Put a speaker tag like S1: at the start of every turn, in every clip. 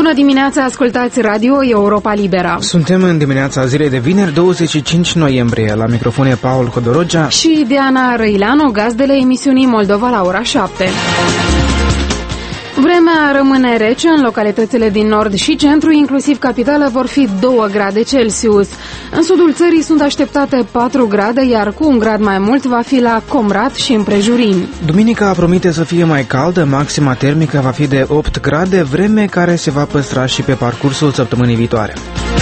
S1: Bună dimineața, ascultați Radio Europa Liberă.
S2: Suntem în dimineața zilei de vineri, 25 noiembrie. La microfon e Paul Hodorogea
S1: și Diana Răileanu, gazdele emisiunii Moldova la ora 7. Vremea rămâne rece în localitățile din nord și centru, inclusiv capitală, vor fi 2 grade Celsius. În sudul țării sunt așteptate 4 grade, iar cu 1 grad mai mult va fi la Comrat și împrejurimi.
S2: Duminica promite să fie mai caldă, maxima termică va fi de 8 grade, vreme care se va păstra și pe parcursul săptămânii viitoare.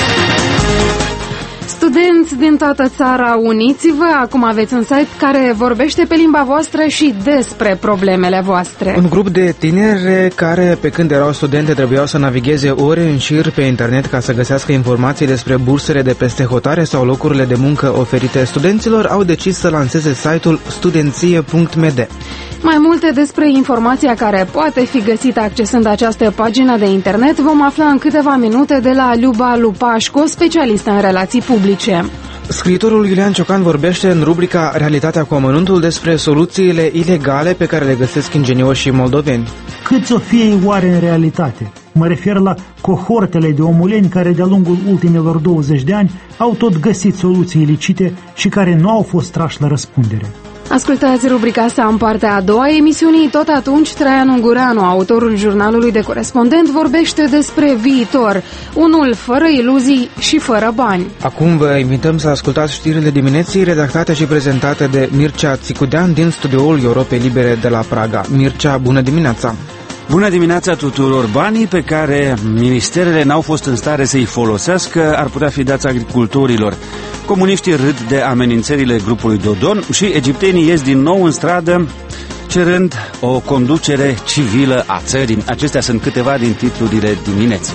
S1: Studenți din toată țara, uniți-vă! Acum aveți un site care vorbește pe limba voastră și despre problemele voastre.
S2: Un grup de tineri care, pe când erau studente, trebuiau să navigheze ore în șir pe internet ca să găsească informații despre bursele de peste hotare sau locurile de muncă oferite studenților, au decis să lanseze site-ul studenție.md.
S1: Mai multe despre informația care poate fi găsită accesând această pagină de internet vom afla în câteva minute de la Luba Lupașco, specialistă în relații publice.
S2: Scriitorul Iulian Ciocan vorbește în rubrica Realitatea cu amănuntul despre soluțiile ilegale pe care le găsesc ingenioșii moldoveni.
S3: Câți o fie oare în realitate? Mă refer la cohortele de omuleni care de-a lungul ultimilor 20 de ani au tot găsit soluții ilicite și care nu au fost trași la răspundere.
S1: Ascultați rubrica asta în partea a doua a emisiunii. Tot atunci, Traian Ungureanu, autorul jurnalului de corespondent, vorbește despre viitor, unul fără iluzii și fără bani.
S2: Acum vă invităm să ascultați știrile dimineții redactate și prezentate de Mircea Țicudean din studioul Europei Libere de la Praga. Mircea, bună dimineața!
S4: Bună dimineața tuturor! Banii pe care ministerele n-au fost în stare să-i folosească ar putea fi dați agricultorilor. Comuniștii râd de amenințările grupului Dodon și egiptenii ies din nou în stradă cerând o conducere civilă a țării. Acestea sunt câteva din titlurile dimineții.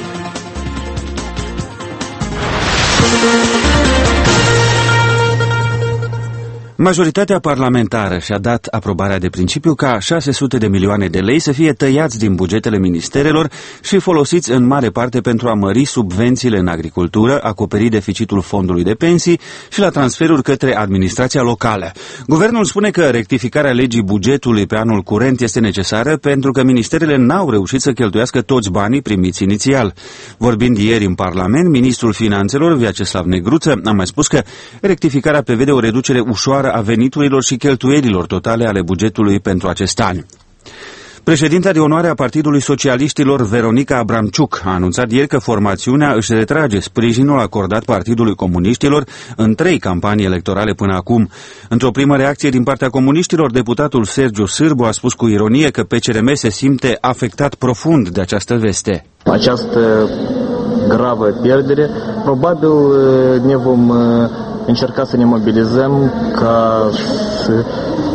S4: Majoritatea parlamentară și-a dat aprobarea de principiu ca 600 de milioane de lei să fie tăiați din bugetele ministerelor și folosiți în mare parte pentru a mări subvențiile în agricultură, acoperi deficitul fondului de pensii și la transferuri către administrația locală. Guvernul spune că rectificarea legii bugetului pe anul curent este necesară pentru că ministerele n-au reușit să cheltuiască toți banii primiți inițial. Vorbind ieri în Parlament, ministrul Finanțelor, Vyacheslav Negruță, a mai spus că rectificarea prevede o reducere ușoară a veniturilor și cheltuielilor totale ale bugetului pentru acest an. Președinta de onoare a Partidului Socialiștilor, Veronica Abramciuc, a anunțat ieri că formațiunea își retrage sprijinul acordat Partidului Comuniștilor în 3 campanii electorale până acum. Într-o primă reacție din partea comuniștilor, deputatul Sergiu Sârbu a spus cu ironie că PCRM se simte afectat profund de această veste.
S5: Această gravă pierdere, probabil ne vom încerca să ne mobilizăm ca să...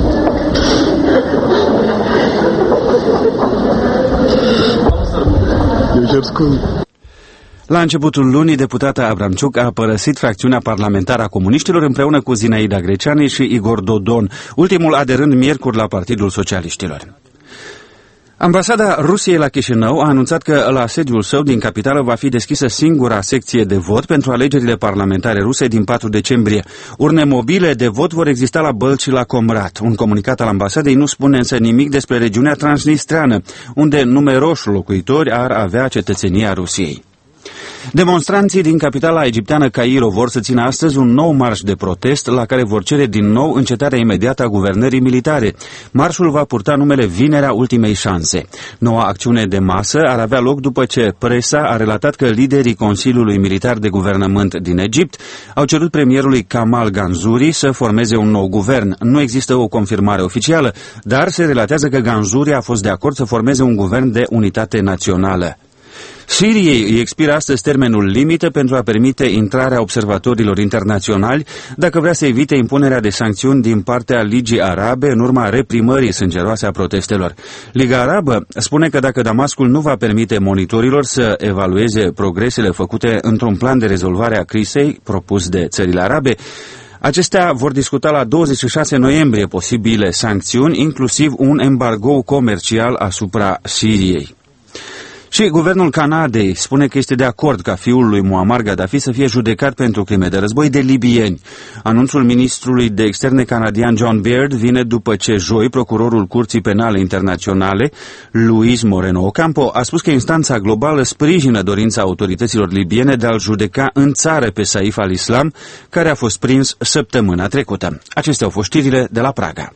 S4: La începutul lunii, deputata Abramciuc a părăsit fracțiunea parlamentară a comuniștilor împreună cu Zinaida Greceanu și Igor Dodon, ultimul aderând miercuri la Partidul Socialiștilor. Ambasada Rusiei la Chișinău a anunțat că la sediul său din capitală va fi deschisă singura secție de vot pentru alegerile parlamentare ruse din 4 decembrie. Urne mobile de vot vor exista la Bălți și la Comrat. Un comunicat al ambasadei nu spune însă nimic despre regiunea transnistreană, unde numeroși locuitori ar avea cetățenia Rusiei. Demonstranții din capitala egipteană Cairo vor să țină astăzi un nou marș de protest la care vor cere din nou încetarea imediată a guvernării militare. Marșul va purta numele Vinerea Ultimei Șanse. Noua acțiune de masă ar avea loc după ce presa a relatat că liderii Consiliului Militar de Guvernământ din Egipt au cerut premierului Kamal Ganzouri să formeze un nou guvern. Nu există o confirmare oficială, dar se relatează că Ganzouri a fost de acord să formeze un guvern de unitate națională. Siriei îi expiră astăzi termenul limită pentru a permite intrarea observatorilor internaționali dacă vrea să evite impunerea de sancțiuni din partea Ligii Arabe în urma reprimării sângeroase a protestelor. Liga Arabă spune că dacă Damascul nu va permite monitorilor să evalueze progresele făcute într-un plan de rezolvare a crizei propus de țările arabe, acestea vor discuta la 26 noiembrie posibile sancțiuni, inclusiv un embargo comercial asupra Siriei. Și guvernul Canadei spune că este de acord ca fiul lui Muammar Gaddafi să fie judecat pentru crime de război de libieni. Anunțul ministrului de externe canadian John Baird vine după ce joi procurorul Curții Penale Internaționale, Luis Moreno Ocampo, a spus că instanța globală sprijină dorința autorităților libiene de a-l judeca în țară pe Saif al-Islam, care a fost prins săptămâna trecută. Acestea au fost știrile de la Praga.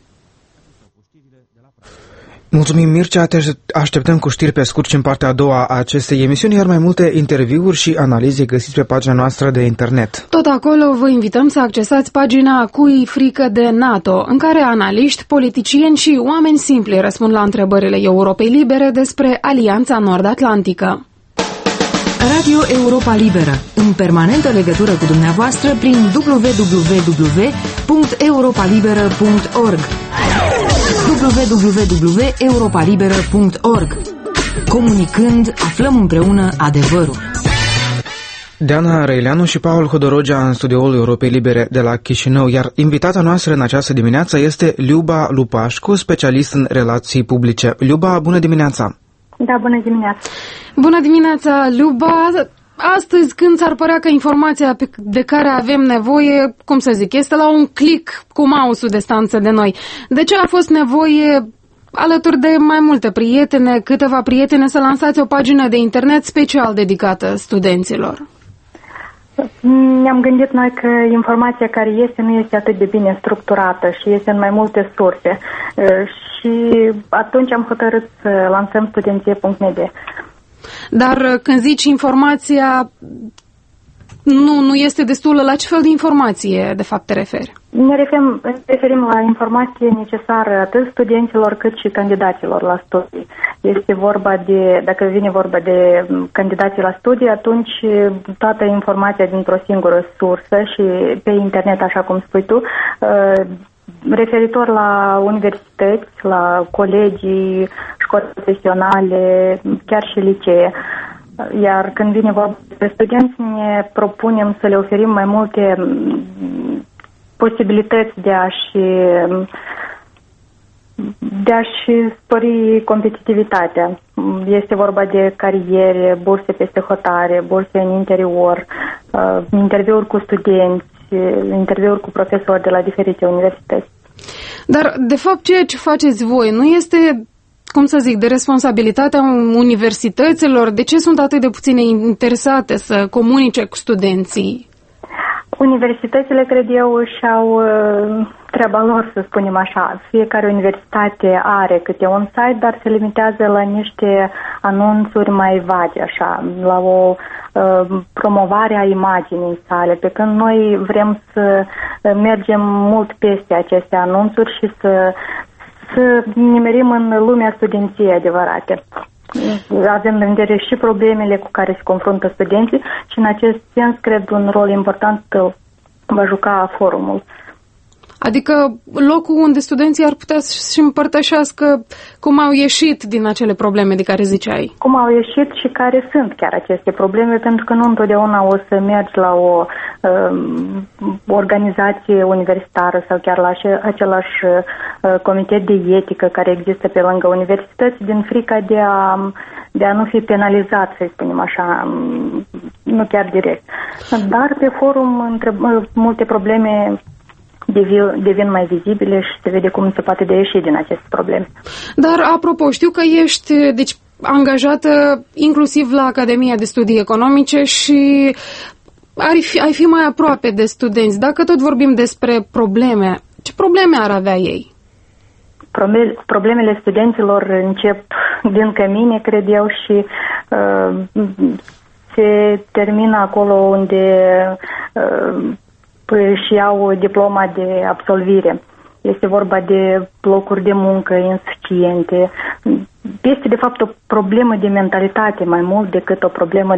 S2: Mulțumim, Mircea, te așteptăm cu știri pe scurt și în partea a doua a acestei emisiuni, iar mai multe interviuri și analize găsiți pe pagina noastră de internet.
S1: Tot acolo vă invităm să accesați pagina Cui frică de NATO, în care analiști, politicieni și oameni simpli răspund la întrebările Europei Libere despre Alianța Nord-Atlantică.
S6: Radio Europa Liberă, în permanentă legătură cu dumneavoastră prin www.europalibera.org www.europalibera.org. Comunicând, aflăm împreună adevărul.
S2: Diana Răileanu și Paul Hodorogea în studioul Europei Libere de la Chișinău, iar invitata noastră în această dimineață este Liuba Lupașcu, specialist în relații publice. Liuba, bună dimineața!
S7: Da, bună dimineața!
S1: Bună dimineața, Liuba! Astăzi, când s-ar părea că informația de care avem nevoie, cum să zic, este la un click cu mouse-ul de distanță de noi. De ce a fost nevoie, alături de mai multe prietene, câteva prietene, să lansați o pagină de internet special dedicată studenților?
S7: Ne-am gândit noi că informația care este nu este atât de bine structurată și este în mai multe surse. Și atunci am hotărât să lansăm studenție.md.
S1: Dar când zici informația nu este destulă, la ce fel de informație de fapt te referi?
S7: Ne referim la informație necesară atât studenților cât și candidaților la studii. Este vorba de, dacă vine vorba de candidații la studii, atunci toată informația dintr-o singură sursă și pe internet, așa cum spui tu, referitor la universități, la colegii, școli profesionale, chiar și licee. Iar când vine vorba de studenți, ne propunem să le oferim mai multe posibilități de a-și spori competitivitatea. Este vorba de cariere, burse peste hotare, burse în interior, interviuri cu studenți, interviuri cu profesori de la diferite universități.
S1: Dar, de fapt, ceea ce faceți voi nu este, cum să zic, de responsabilitatea universităților? De ce sunt atât de puține interesate să comunice cu studenții?
S7: Universitățile, cred eu, și-au treaba lor, să spunem așa. Fiecare universitate are câte un site, dar se limitează la niște anunțuri mai vagi, așa, la o promovare a imaginii sale, pe când noi vrem să mergem mult peste aceste anunțuri și să nimerim în lumea studenției adevărate. Avem în vedere și problemele cu care se confruntă studenții și în acest sens cred un rol important va juca forumul.
S1: Adică locul unde studenții ar putea să-și împărtășească cum au ieșit din acele probleme de care ziceai.
S7: Cum au ieșit și care sunt chiar aceste probleme, pentru că nu întotdeauna o să mergi la o organizație universitară sau chiar la același comitet de etică care există pe lângă universități din frica de a nu fi penalizat, să spunem așa, nu chiar direct. Dar pe forum multe probleme devin mai vizibile și se vede cum se poate de ieși din aceste probleme.
S1: Dar, apropo, știu că ești angajată inclusiv la Academia de Studii Economice și ai fi mai aproape de studenți. Dacă tot vorbim despre probleme, ce probleme ar avea ei?
S7: Problemele studenților încep din cămine, cred eu, și se termină acolo unde își iau diploma de absolvire. Este vorba de locuri de muncă insuficiente. Este, de fapt, o problemă de mentalitate mai mult decât o problemă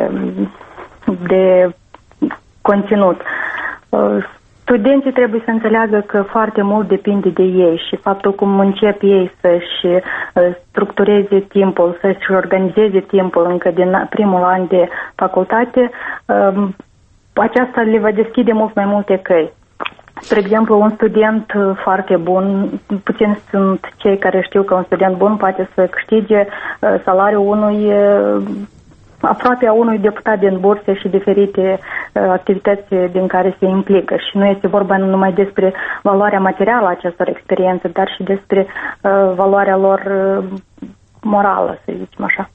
S7: de conținut. Studenții trebuie să înțeleagă că foarte mult depinde de ei și faptul cum încep ei să-și structureze timpul, să-și organizeze timpul încă din primul an de facultate, aceasta le va deschide mult mai multe căi. Spre exemplu, un student foarte bun, puțin sunt cei care știu că un student bun poate să câștige salariul aproape a unui deputat din burse și diferite activități din care se implică. Și nu este vorba numai despre valoarea materială a acestor experiențe, dar și despre valoarea lor morală, să zicem așa.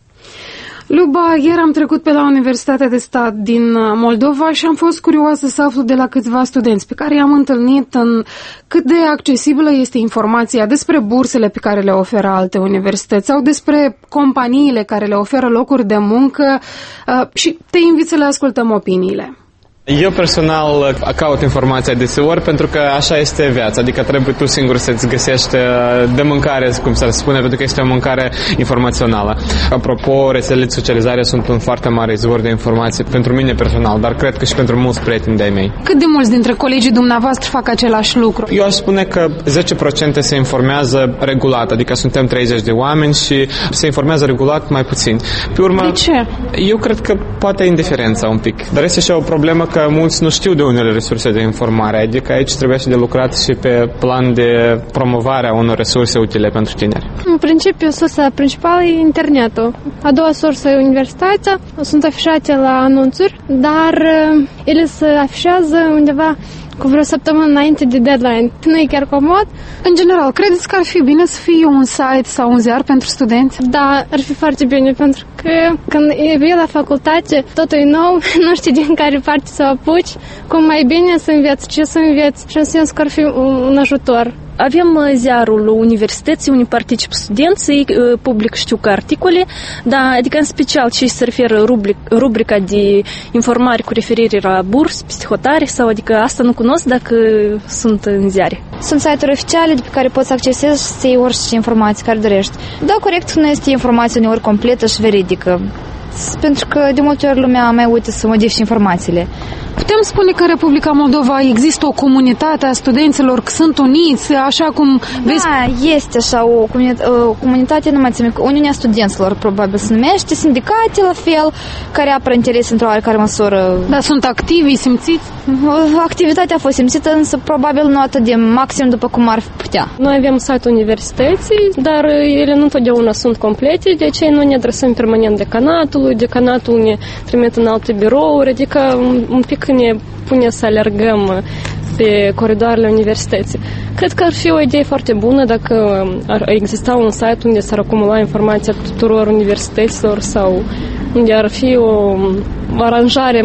S1: Luba, ieri am trecut pe la Universitatea de Stat din Moldova și am fost curioasă să aflu de la câțiva studenți pe care i-am întâlnit în cât de accesibilă este informația despre bursele pe care le oferă alte universități sau despre companiile care le oferă locuri de muncă și te invit să le ascultăm opiniile.
S8: Eu personal caut informația deseori pentru că așa este viața, adică trebuie tu singur să-ți găsești de mâncare, cum s-ar spune, pentru că este o mâncare informațională. Apropo, rețelele de socializare sunt un foarte mare izvor de informații pentru mine personal, dar cred că și pentru mulți prieteni de-ai mei.
S1: Cât de mulți dintre colegii dumneavoastră fac același lucru?
S8: Eu aș spune că 10% se informează regulat, adică suntem 30 de oameni și se informează regulat mai puțin. Pe urmă,
S1: de ce?
S8: Eu cred că poate indiferența un pic, dar este și o problemă că mulți nu știu de unele resurse de informare, adică aici trebuie și de lucrat și pe plan de promovare a unor resurse utile pentru tineri.
S9: În principiu, sursa principală e internetul. A doua sursă e universitatea, sunt afișate la anunțuri, dar ele se afișează undeva cu vreo săptămână înainte de deadline. Nu e chiar comod.
S1: În general, credeți că ar fi bine să fie un site sau un ziar pentru studenți?
S9: Da, ar fi foarte bine, pentru că când e la facultate, totul e nou, nu știi din care parte să apuci, cum mai bine să înveți, ce să înveți și în sens că ar fi un ajutor.
S10: Avem ziarul universității unde participă studenții, public știu că articole, dar adică în special ce se referă rubrica de informare cu referire la burs, psihotare sau adică asta nu cunosc dacă sunt în ziare.
S11: Sunt site-uri oficiale de pe care poți accesezi și să iei orice informații care dorești. Da, corect, nu este informație uneori completă și veridică, pentru că de multe ori lumea mai uită să modifice informațiile.
S1: Putem spune că în Republica Moldova există o comunitate a studenților, că sunt uniți, așa cum vezi?
S11: Da, este așa o comunitate, nu mai țin, Uniunea Studenților probabil se numește, sindicate la fel, care apără interese într-o oarecare măsură.
S1: Da, sunt activi, simțiți?
S11: Activitatea a fost simțită, însă probabil nu atât de maxim după cum ar putea.
S9: Noi avem site-ul universității, dar ele nu întotdeauna sunt complete, de aceea noi ne adresăm permanent decanatul ne trimite în alte birouri, adică un pic ne pune să alergăm pe coridoarele universității. Cred că ar fi o idee foarte bună dacă ar exista un site unde s-ar acumula informația tuturor universităților sau unde ar fi o aranjare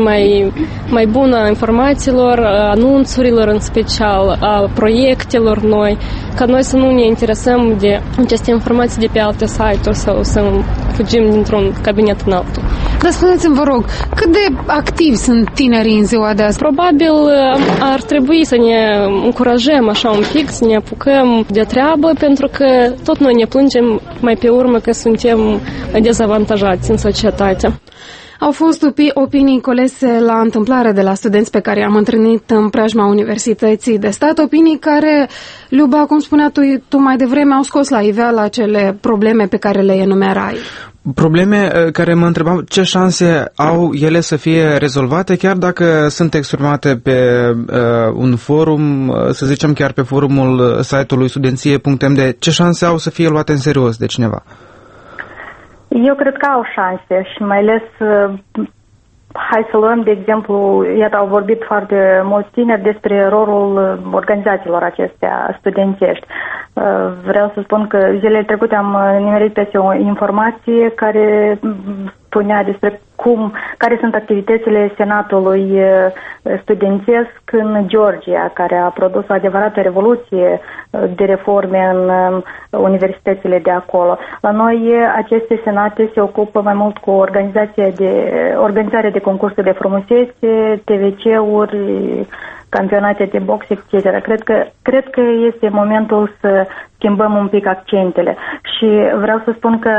S9: mai bună a informațiilor, a anunțurilor în special, a proiectelor noi, ca noi să nu ne interesăm de aceste informații de pe alte site-uri sau să fugim dintr-un cabinet în altul.
S1: Dar spuneți-mi, vă rog, cât de activi sunt tinerii în ziua de azi?
S9: Probabil ar trebui să ne încurajăm așa un pic, să ne apucăm de treabă, pentru că tot noi ne plângem mai pe urmă că suntem dezavantajați în societate.
S1: Au fost opinii colese la întâmplare de la studenți pe care i-am întâlnit în preajma Universității de Stat, opinii care, Luba, cum spunea tu mai devreme, au scos la iveală acele probleme pe care le enumerai.
S2: Probleme care mă întrebam ce șanse au ele să fie rezolvate, chiar dacă sunt exprimate pe un forum, să zicem chiar pe forumul site-ului studenție.md, ce șanse au să fie luate în serios de cineva?
S7: Eu cred că au șanse și mai ales, hai să luăm de exemplu, iată, au vorbit foarte mulți tineri despre rolul organizațiilor acestea studențești. Vreau să spun că zilele trecute am nimerit peste o informație care spunea despre care sunt activitățile Senatului studențesc în Georgia, care a produs o adevărată revoluție de reforme în universitățile de acolo. La noi aceste senate se ocupă mai mult cu organizarea de concursuri de frumusețe, TVC-uri, campionate de box, etc. Cred că este momentul să schimbăm un pic accentele și vreau să spun că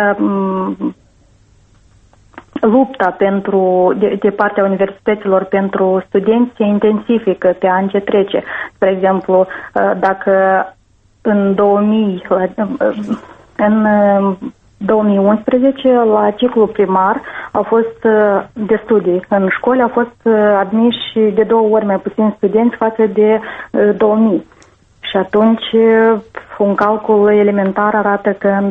S7: lupta de partea universităților pentru studenți se intensifică pe an ce trece. Spre exemplu, dacă în 2000, în 2011, la ciclu primar, au fost de studii. În școli au fost admiși de 2 ori mai puțini studenți față de 2000. Și atunci un calcul elementar arată că în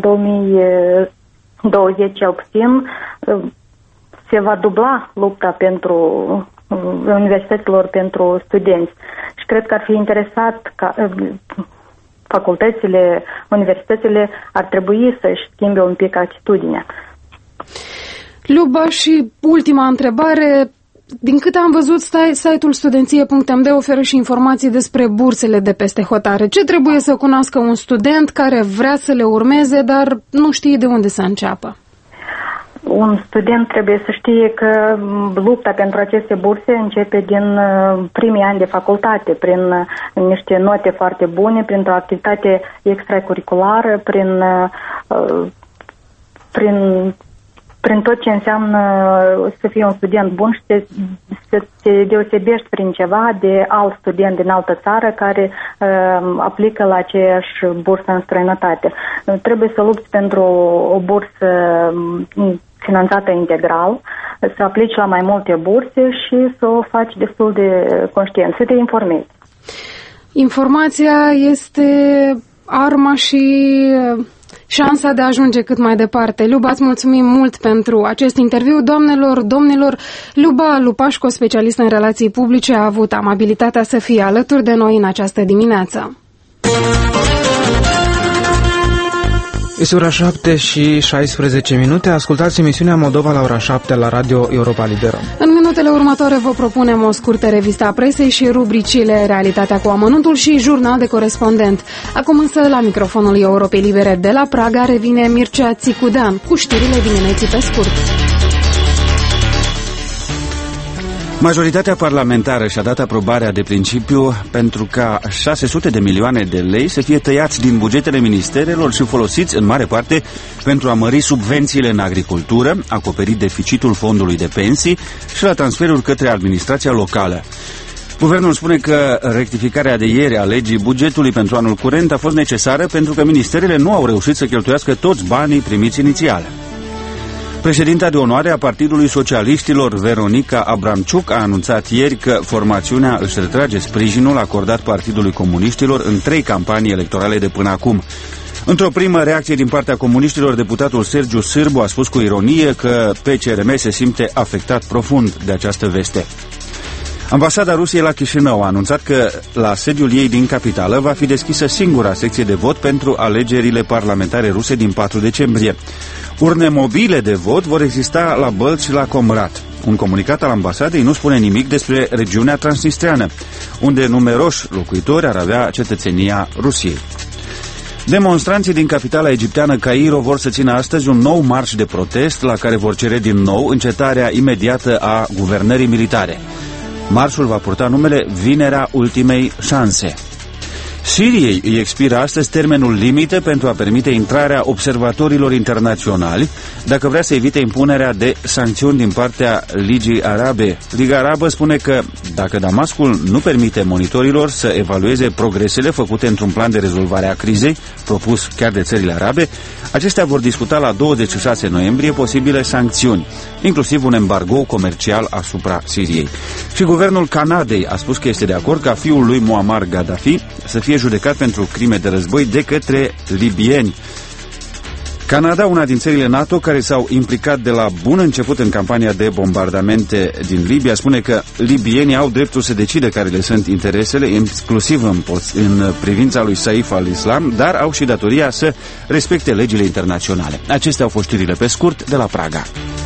S7: 2020 cel puțin se va dubla lupta pentru universităților pentru studenți. Și cred că ar fi interesat ca facultățile, universitățile ar trebui să-și schimbe un pic atitudinea.
S1: Luba, și ultima întrebare. Din câte am văzut, site-ul studenție.md oferă și informații despre bursele de peste hotare. Ce trebuie să cunoască un student care vrea să le urmeze, dar nu știe de unde să înceapă?
S7: Un student trebuie să știe că lupta pentru aceste burse începe din primii ani de facultate, prin niște note foarte bune, printr-o activitate extracurriculară, prin tot ce înseamnă să fii un student bun și să te deosebești prin ceva de alt student din altă țară care aplică la aceeași bursă în străinătate. Trebuie să lupți pentru o bursă finanțată integral, să aplici la mai multe burse și să o faci destul de conștient, să te informezi.
S1: Informația este arma și șansa de a ajunge cât mai departe. Luba, îți mulțumim mult pentru acest interviu. Doamnelor, domnilor, Luba Lupașco, specialistă în relații publice, a avut amabilitatea să fie alături de noi în această dimineață.
S2: Este ora 7:16. Ascultați emisiunea Moldova la ora 7 la Radio Europa Liberă.
S1: În minutele următoare vă propunem o scurtă revistă a presei și rubricile Realitatea cu amănuntul și Jurnal de corespondent. Acum însă, la microfonul Europei Libere de la Praga revine Mircea Țicudean cu știrile dimineții pe scurt.
S4: Majoritatea parlamentară și-a dat aprobarea de principiu pentru ca 600 de milioane de lei să fie tăiați din bugetele ministerelor și folosiți în mare parte pentru a mări subvențiile în agricultură, acoperi deficitul fondului de pensii și la transferuri către administrația locală. Guvernul spune că rectificarea de ieri a legii bugetului pentru anul curent a fost necesară pentru că ministerele nu au reușit să cheltuiască toți banii primiți inițial. Președinta de onoare a Partidului Socialiștilor, Veronica Abramciuc, a anunțat ieri că formațiunea își retrage sprijinul acordat Partidului Comuniștilor în 3 campanii electorale de până acum. Într-o primă reacție din partea comuniștilor, deputatul Sergiu Sârbu a spus cu ironie că PCRM se simte afectat profund de această veste. Ambasada Rusiei la Chișinău a anunțat că la sediul ei din capitală va fi deschisă singura secție de vot pentru alegerile parlamentare ruse din 4 decembrie. Urne mobile de vot vor exista la Bălți și la Comrat. Un comunicat al ambasadei nu spune nimic despre regiunea transnistreană, unde numeroși locuitori ar avea cetățenia Rusiei. Demonstranții din capitala egipteană Cairo vor să țină astăzi un nou marș de protest la care vor cere din nou încetarea imediată a guvernării militare. Marșul va purta numele Vinerea Ultimei Șanse. Siriei îi expiră astăzi termenul limită pentru a permite intrarea observatorilor internaționali dacă vrea să evite impunerea de sancțiuni din partea Ligii Arabe. Liga Arabă spune că dacă Damascul nu permite monitorilor să evalueze progresele făcute într-un plan de rezolvare a crizei, propus chiar de țările arabe, acestea vor discuta la 26 noiembrie posibile sancțiuni, inclusiv un embargo comercial asupra Siriei. Și guvernul Canadei a spus că este de acord ca fiul lui Muammar Gaddafi să fie judecat pentru crime de război de către libieni. Canada, una din țările NATO care s-au implicat de la bun început în campania de bombardamente din Libia, spune că libienii au dreptul să decide care le sunt interesele, inclusiv în privința lui Saif al-Islam, dar au și datoria să respecte legile internaționale. Acestea au fost știrile pe scurt de la Praga.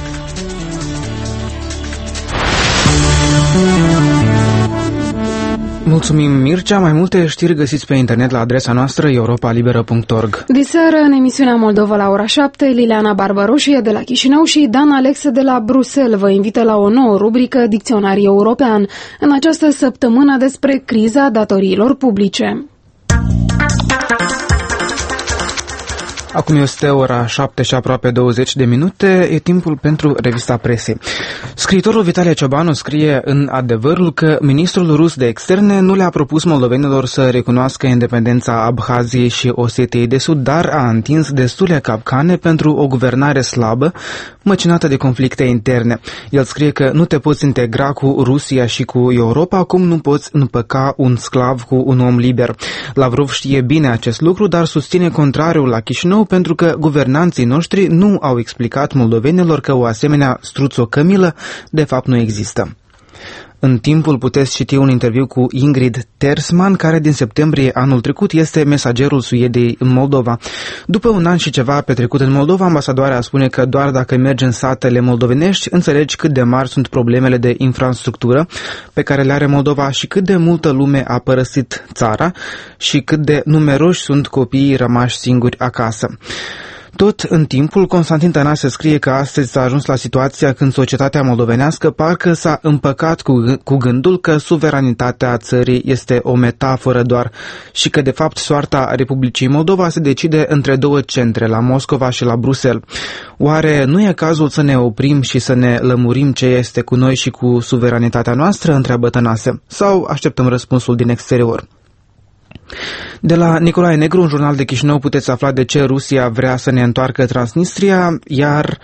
S2: Mulțumim, Mircea. Mai multe știri găsiți pe internet la adresa noastră europalibera.org.
S1: Diseară, în emisiunea Moldova la ora 7, Liliana Barbaroșie de la Chișinău și Dan Alexe de la Bruxelles vă invită la o nouă rubrică Dicționarii European. În această săptămână despre criza datoriilor publice.
S2: Acum este ora 7 și aproape 20 de minute, e timpul pentru revista presei. Scriitorul Vitalie Ciobanu scrie în Adevărul că ministrul rus de externe nu le-a propus moldovenilor să recunoască independența Abhaziei și Osetiei de Sud, dar a întins destule capcane pentru o guvernare slabă, măcinată de conflicte interne. El scrie că nu te poți integra cu Rusia și cu Europa, cum nu poți împăca un sclav cu un om liber. Lavrov știe bine acest lucru, dar susține contrariul la Chișinău, pentru că guvernanții noștri nu au explicat moldovenilor că o asemenea struțocămilă de fapt nu există. În Timpul puteți citi un interviu cu Ingrid Tersman, care din septembrie anul trecut este mesagerul Suediei în Moldova. După un an și ceva petrecut în Moldova, ambasadoarea spune că doar dacă mergi în satele moldovenești, înțelegi cât de mari sunt problemele de infrastructură pe care le are Moldova și cât de multă lume a părăsit țara și cât de numeroși sunt copiii rămași singuri acasă. Tot în Timpul, Constantin Tănase scrie că astăzi s-a ajuns la situația când societatea moldovenească parcă s-a împăcat cu gândul că suveranitatea țării este o metaforă doar și că de fapt soarta Republicii Moldova se decide între două centre, la Moscova și la Bruxelles. Oare nu e cazul să ne oprim și să ne lămurim ce este cu noi și cu suveranitatea noastră, întreabă Tănase, sau așteptăm răspunsul din exterior? De la Nicolae Negru, un jurnal de Chișinău, puteți afla de ce Rusia vrea să ne întoarcă Transnistria, iar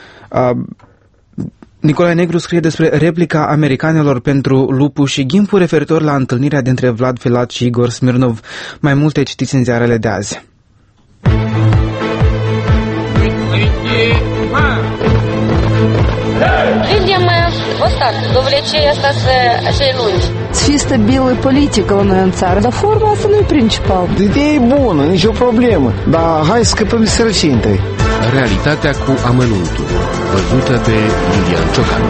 S2: Nicolae Negru scrie despre replica americanilor pentru Lupu și Gimpu referitor la întâlnirea dintre Vlad Filat și Igor Smirnov. Mai multe citiți în ziarele de azi.
S12: Видим вот так, до влечения остаться acei lungi.
S13: Să fie stabilă politică la noi în țară, dar forma asta nu e principal.
S14: Ideea e bună, nicio problemă, dar hai să scăpăm de sărăcie întâi.
S15: Realitatea cu amănuntul, văzută de Iulian Ciocan.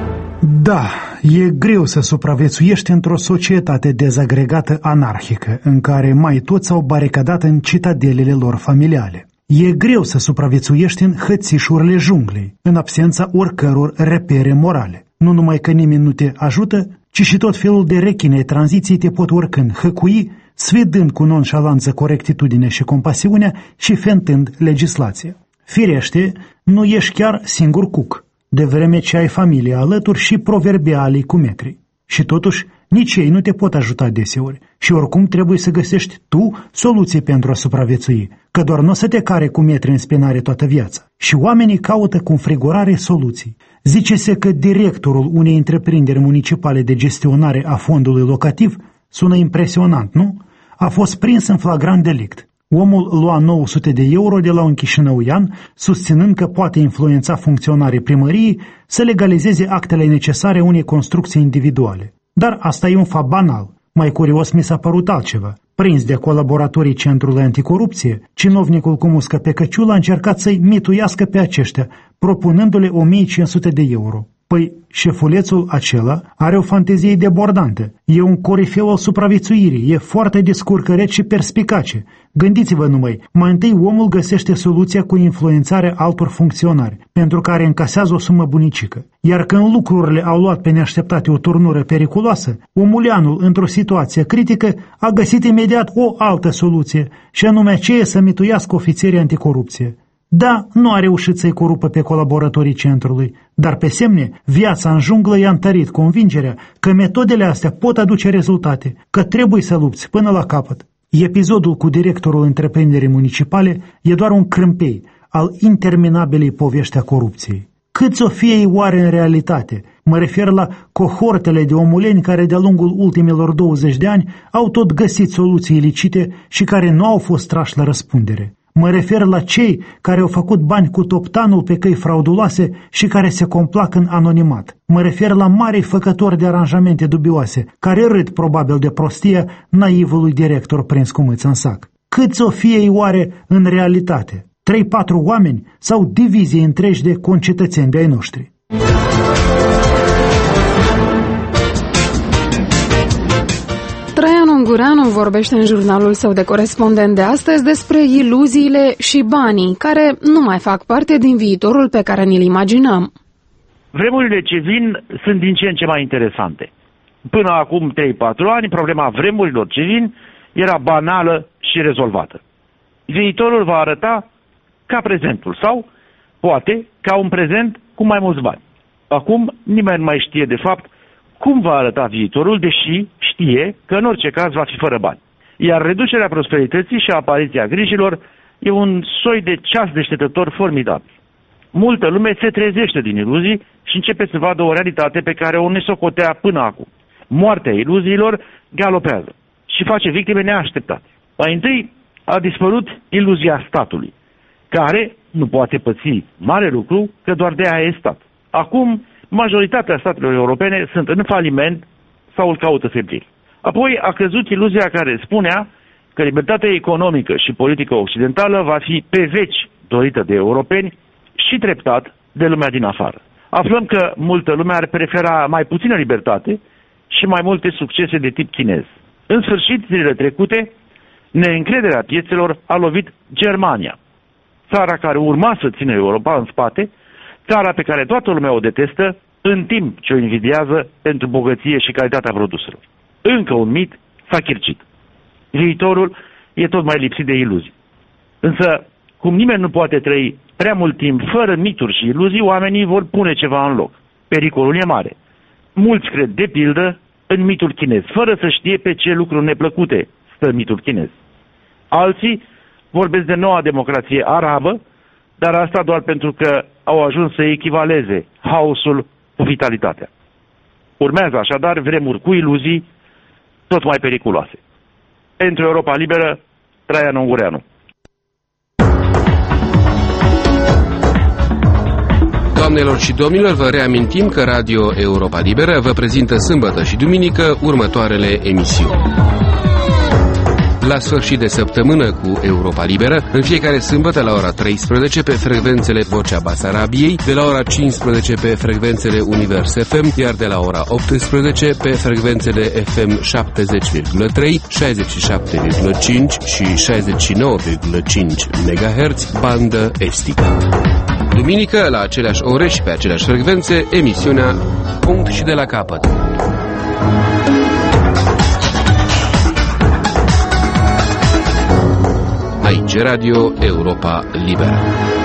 S3: Da, e greu să supraviețuiești într-o societate dezagregată anarhică, în care mai toți s-au baricadat în citadelele lor familiale. E greu să supraviețuiești în hățișurile junglei, în absența oricăror repere morale. Nu numai că nimeni nu te ajută, ci și tot felul de rechine tranziții te pot oricând hăcui, sfidând cu nonșalanță corectitudine și compasiunea și fentând legislația. Firește, nu ești chiar singur cuc, de vreme ce ai familie alături și proverbialii cu metri. Și totuși, nici ei nu te pot ajuta deseori și oricum trebuie să găsești tu soluții pentru a supraviețui, că doar nu o să te care cu metri în spinare toată viața. Și oamenii caută cu înfrigurare soluții. Zice-se că directorul unei întreprinderi municipale de gestionare a fondului locativ, sună impresionant, nu? A fost prins în flagrant delict. Omul lua 900 de euro de la un chișinăuian, susținând că poate influența funcționarii primăriei să legalizeze actele necesare unei construcții individuale. Dar asta e un fapt banal. Mai curios mi s-a părut altceva. Prins de colaboratorii Centrului Anticorupție, cinovnicul cu muscă pe căciulă a încercat să-i mituiască pe aceștia, propunându-le 1500 de euro. Păi, șefulețul acela are o fantezie debordantă. E un corifeu al supraviețuirii, e foarte descurcăreț și perspicace. Gândiți-vă numai, mai întâi omul găsește soluția cu influențarea altor funcționari, pentru care încasează o sumă bunicică. Iar când lucrurile au luat pe neașteptate o turnură periculoasă, omuleanul, într-o situație critică, a găsit imediat o altă soluție, și anume aceea să mituiască ofițerii anticorupție. Da, nu a reușit să-i corupă pe colaboratorii centrului, dar pe semne, viața în junglă i-a întărit convingerea că metodele astea pot aduce rezultate, că trebuie să lupți până la capăt. Episodul cu directorul întreprinderii municipale e doar un crâmpei al interminabilei povești a corupției. Câți o fie ei oare în realitate? Mă refer la cohortele de omuleni care de-a lungul ultimilor 20 de ani au tot găsit soluții ilicite și care nu au fost trași la răspundere. Mă refer la cei care au făcut bani cu toptanul pe căi frauduloase și care se complac în anonimat. Mă refer la marii făcători de aranjamente dubioase, care râd probabil de prostia naivului director prins cu mâța în sac. Câți o fie ei oare în realitate? 3-4 oameni sau divizii întregi de concetățeni de ai noștri?
S1: Traian Ungureanu vorbește în jurnalul său de corespondent de astăzi despre iluziile și banii, care nu mai fac parte din viitorul pe care ni-l imaginăm.
S16: Vremurile ce vin sunt din ce în ce mai interesante. Până acum 3-4 ani, problema vremurilor ce vin era banală și rezolvată. Viitorul va arăta ca prezentul sau, poate, ca un prezent cu mai mulți bani. Acum nimeni nu mai știe de fapt cum va arăta viitorul, deși știe că în orice caz va fi fără bani. Iar reducerea prosperității și apariția grijilor e un soi de ceas deșteptător formidabil. Multă lume se trezește din iluzii și începe să vadă o realitate pe care o nesocotea până acum. Moartea iluziilor galopează și face victime neașteptate. Mai întâi a dispărut iluzia statului, care nu poate păți mare lucru, că doar de aia e stat. Acum, majoritatea statelor europene sunt în faliment sau îl caută febril. Apoi a căzut iluzia care spunea că libertatea economică și politică occidentală va fi pe veci dorită de europeni și treptat de lumea din afară. Aflăm că multă lume ar prefera mai puțină libertate și mai multe succese de tip chinez. În sfârșit, zilele trecute, neîncrederea piețelor a lovit Germania, țara care urma să țină Europa în spate, țara pe care toată lumea o detestă, în timp ce o invidiază pentru bogăție și calitatea produselor. Încă un mit s-a chircit. Viitorul e tot mai lipsit de iluzii. Însă, cum nimeni nu poate trăi prea mult timp fără mituri și iluzii, oamenii vor pune ceva în loc. Pericolul e mare. Mulți cred, de pildă, în mitul chinez, fără să știe pe ce lucruri neplăcute stă mitul chinez. Alții vorbesc de noua democrație arabă, dar asta doar pentru că au ajuns să echivaleze haosul cu vitalitatea. Urmează așadar vremuri cu iluzii tot mai periculoase. Pentru Europa Liberă, Traian Ungureanu.
S15: Doamnelor și domnilor, vă reamintim că Radio Europa Liberă vă prezintă sâmbătă și duminică următoarele emisiuni. La sfârșit de săptămână cu Europa Liberă, în fiecare sâmbătă la ora 13 pe frecvențele Vocea Basarabiei, de la ora 15 pe frecvențele Univers FM, iar de la ora 18 pe frecvențele FM 70,3, 67,5 și 69,5 MHz, bandă estică. Duminică, la aceleași ore și pe aceleași frecvențe, emisiunea Punct și de la capăt. Aici Radio Europa Liberă.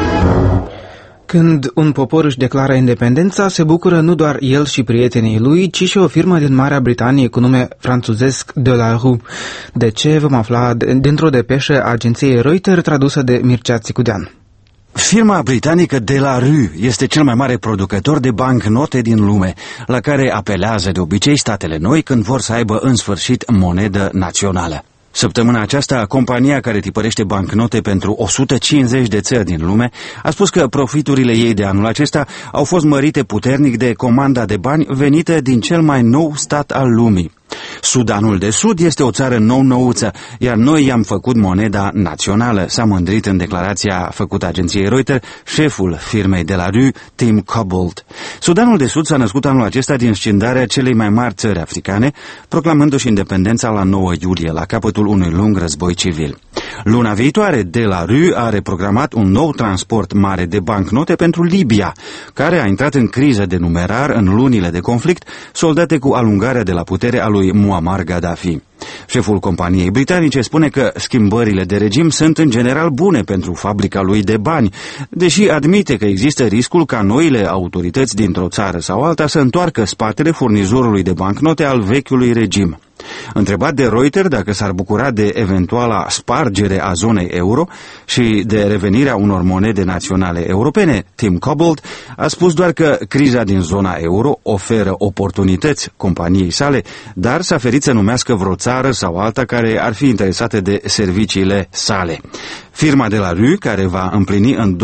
S2: Când un popor își declară independența, se bucură nu doar el și prietenii lui, ci și o firmă din Marea Britanie cu nume franțuzesc De La Rue. De ce vom afla dintr-o depeșă a agenției Reuters tradusă de Mircea Țicudean.
S17: Firma britanică De La Rue este cel mai mare producător de bancnote din lume, la care apelează de obicei statele noi când vor să aibă în sfârșit monedă națională. Săptămâna aceasta, compania care tipărește bancnote pentru 150 de țări din lume a spus că profiturile ei de anul acesta au fost mărite puternic de comanda de bani venită din cel mai nou stat al lumii. Sudanul de Sud este o țară nou-nouță, iar noi i-am făcut moneda națională, s-a mândrit în declarația făcută agenției Reuters șeful firmei De La Rue, Tim Cobbold. Sudanul de Sud s-a născut anul acesta din scindarea celei mai mari țări africane, proclamându-și independența la 9 iulie, la capătul unui lung război civil. Luna viitoare, De La Rue are programat un nou transport mare de bancnote pentru Libia, care a intrat în criză de numerar în lunile de conflict, soldate cu alungarea de la putere a lui Muammar Gaddafi. Șeful companiei britanice spune că schimbările de regim sunt în general bune pentru fabrica lui de bani, deși admite că există riscul ca noile autorități dintr-o țară sau alta să întoarcă spatele furnizorului de bancnote al vechiului regim. Întrebat de Reuters dacă s-ar bucura de eventuala spargere a zonei euro și de revenirea unor monede naționale europene, Tim Cobbold a spus doar că criza din zona euro oferă oportunități companiei sale, dar s-a ferit să numească vreo țară sau alta care ar fi interesată de serviciile sale. Firma De La Rue, care va împlini în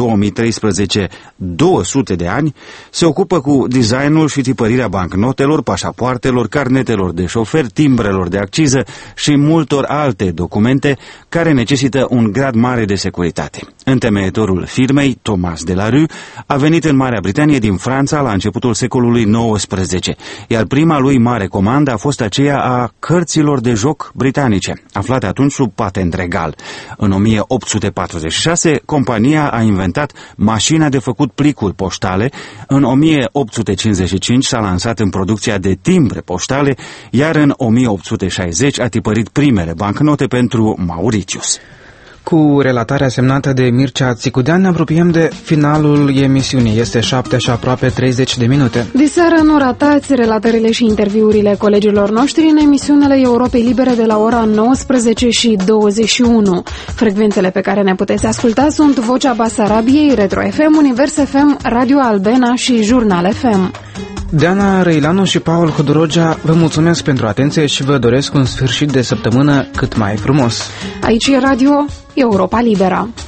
S17: 2013 200 de ani, se ocupă cu designul și tipărirea bancnotelor, pașapoartelor, carnetelor de șofer, timbrelor de acciză și multor alte documente care necesită un grad mare de securitate. Întemeietorul firmei, Thomas De La Rue, a venit în Marea Britanie din Franța la începutul secolului XIX, iar prima lui mare comandă a fost aceea a cărților de joc britanice, aflate atunci sub patent regal. În 1846, compania a inventat mașina de făcut plicuri poștale, în 1855 s-a lansat în producția de timbre poștale, iar în 1860 a tipărit primele bancnote pentru Mauritius.
S2: Cu relatarea semnată de Mircea Țicudean ne apropiem de finalul emisiunii. Este 7 și aproape 30 de minute.
S1: Diseară nu ratați relatările și interviurile colegilor noștri în emisiunile Europei Libere de la ora 19 și 21. Frecvențele pe care ne puteți asculta sunt Vocea Basarabiei, Retro FM, Univers FM, Radio Albena și Jurnal FM.
S2: Diana Răilanu și Paul Hodorogea vă mulțumesc pentru atenție și vă doresc un sfârșit de săptămână cât mai frumos.
S1: Aici e Radio Europa Liberă.